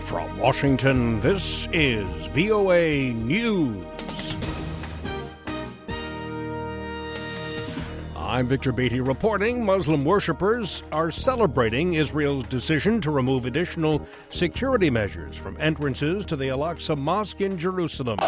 From Washington, this is VOA News. I'm Victor Beatty reporting Muslim worshippers are celebrating Israel's decision to remove additional security measures from entrances to the Al-Aqsa Mosque in Jerusalem.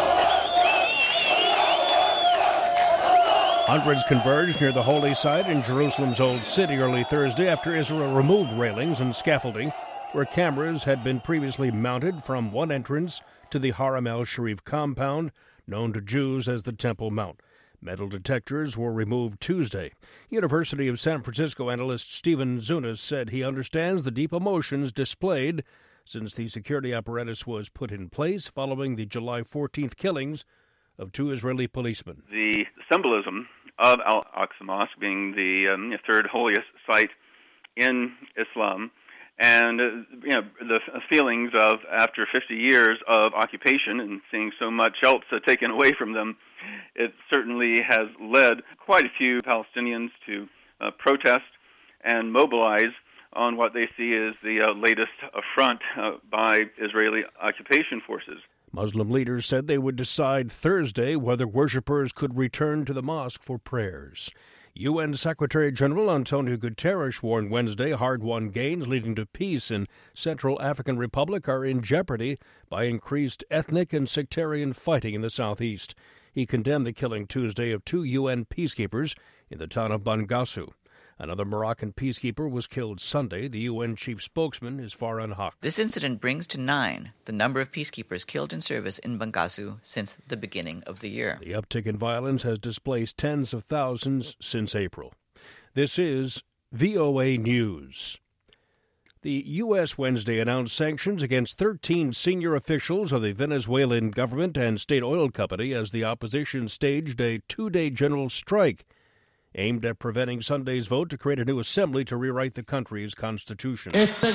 Hundreds converged near the holy site in Jerusalem's Old City early Thursday after Israel removed railings and scaffolding where cameras had been previously mounted from one entrance to the Haram el-Sharif compound, known to Jews as the Temple Mount. Metal detectors were removed Tuesday. University of San Francisco analyst Stephen Zunas said he understands the deep emotions displayed since the security apparatus was put in place following the July 14th killings of two Israeli policemen. The symbolism of Al-Aqsa Mosque being the third holiest site in Islam, and the feelings of after 50 years of occupation and seeing so much else taken away from them, it certainly has led quite a few Palestinians to protest and mobilize on what they see as the latest affront by Israeli occupation forces. Muslim leaders said they would decide Thursday whether worshippers could return to the mosque for prayers. UN Secretary-General Antonio Guterres warned Wednesday hard-won gains leading to peace in Central African Republic are in jeopardy by increased ethnic and sectarian fighting in the southeast. He condemned the killing Tuesday of two UN peacekeepers in the town of Bangassou. Another Moroccan peacekeeper was killed Sunday. The UN chief spokesman is Farhan Haq. This incident brings to 9 the number of peacekeepers killed in service in Bangassou since the beginning of the year. The uptick in violence has displaced tens of thousands since April. This is VOA News. The U.S. Wednesday announced sanctions against 13 senior officials of the Venezuelan government and state oil company as the opposition staged a two-day general strike aimed at preventing Sunday's vote to create a new assembly to rewrite the country's constitution.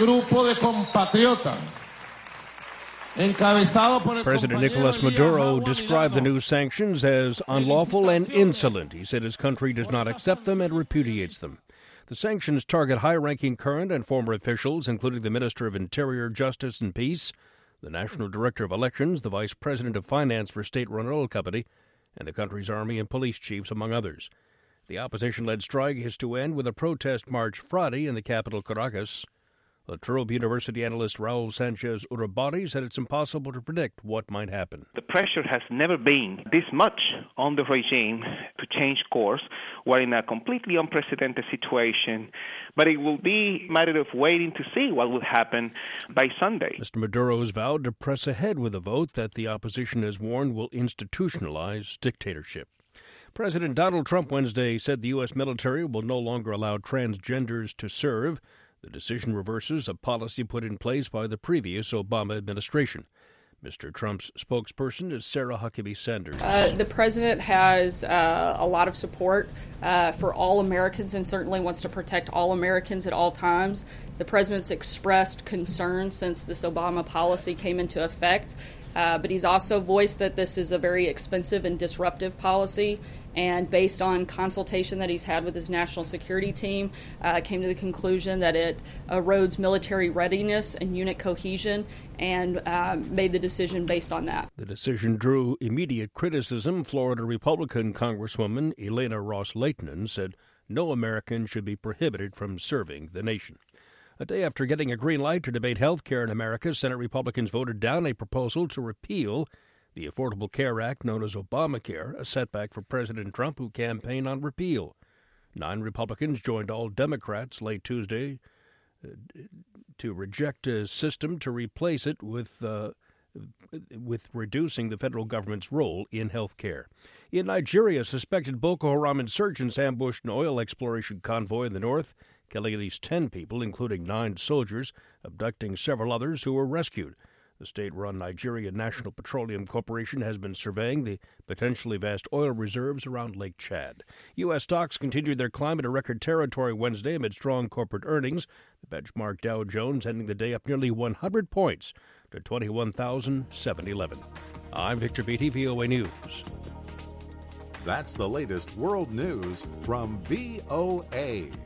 President Nicolas Maduro described the new sanctions as unlawful and insolent. He said his country does not accept them and repudiates them. The sanctions target high-ranking current and former officials, including the Minister of Interior, Justice, and Peace, the National Director of Elections, the Vice President of Finance for state-run oil company, and the country's army and police chiefs, among others. The opposition-led strike is to end with a protest march Friday in the capital, Caracas. La Trobe University analyst Raul Sanchez Urabari said it's impossible to predict what might happen. The pressure has never been this much on the regime to change course. We're in a completely unprecedented situation, but it will be a matter of waiting to see what will happen by Sunday. Mr. Maduro has vowed to press ahead with a vote that the opposition has warned will institutionalize dictatorship. President Donald Trump Wednesday said the U.S. military will no longer allow transgenders to serve. The decision reverses a policy put in place by the previous Obama administration. Mr. Trump's spokesperson is Sarah Huckabee Sanders. The president has a lot of support for all Americans and certainly wants to protect all Americans at all times. The president's expressed concern since this Obama policy came into effect, but he's also voiced that this is a very expensive and disruptive policy, and based on consultation that he's had with his national security team, came to the conclusion that it erodes military readiness and unit cohesion, and made the decision based on that. The decision drew immediate criticism. Florida Republican Congresswoman Elena Ross-Lehtinen said no American should be prohibited from serving the nation. A day after getting a green light to debate health care in America, Senate Republicans voted down a proposal to repeal the Affordable Care Act, known as Obamacare, a setback for President Trump, who campaigned on repeal. 9 Republicans joined all Democrats late Tuesday to reject a system to replace it with reducing the federal government's role in health care. In Nigeria, suspected Boko Haram insurgents ambushed an oil exploration convoy in the north, killing at least 10 people, including 9 soldiers, abducting several others who were rescued. The state-run Nigerian National Petroleum Corporation has been surveying the potentially vast oil reserves around Lake Chad. U.S. stocks continued their climb into record territory Wednesday amid strong corporate earnings. The benchmark Dow Jones ending the day up nearly 100 points to 21,711. I'm Victor Beatty, VOA News. That's the latest world news from VOA.